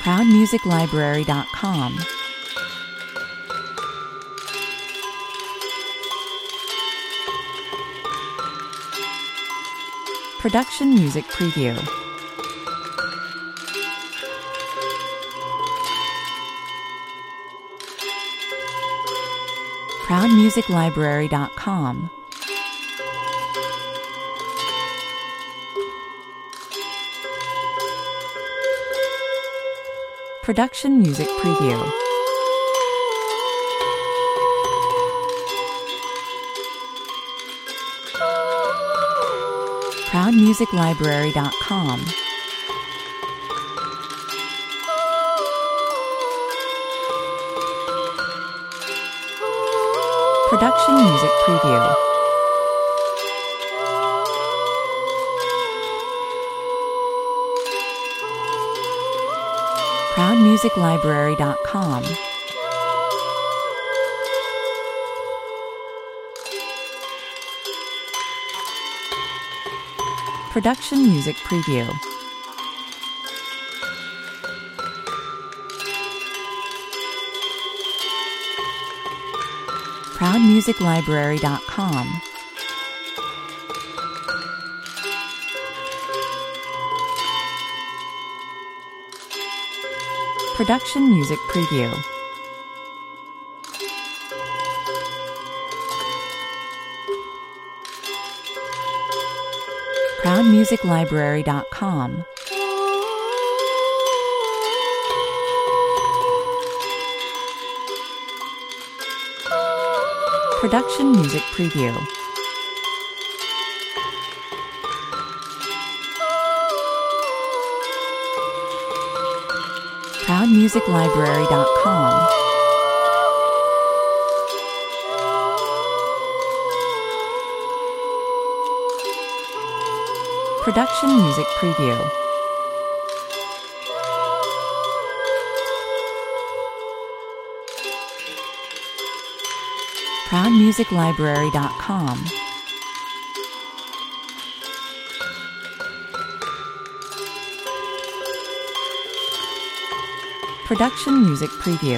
ProudMusicLibrary.com. Production Music Preview. ProudMusicLibrary.com. Production Music Preview. ProudMusicLibrary.com. Production Music Preview. ProudMusicLibrary.com. Production Music Preview. ProudMusicLibrary.com. Production Music Preview. ProudMusicLibrary.com. Production Music Preview. ProudMusicLibrary.com. Production Music Preview. ProudMusicLibrary.com. Production Music Preview.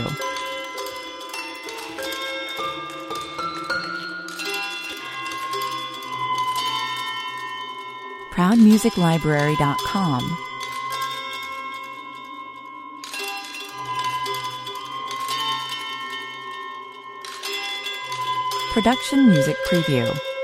ProudMusicLibrary.com. Production Music Preview.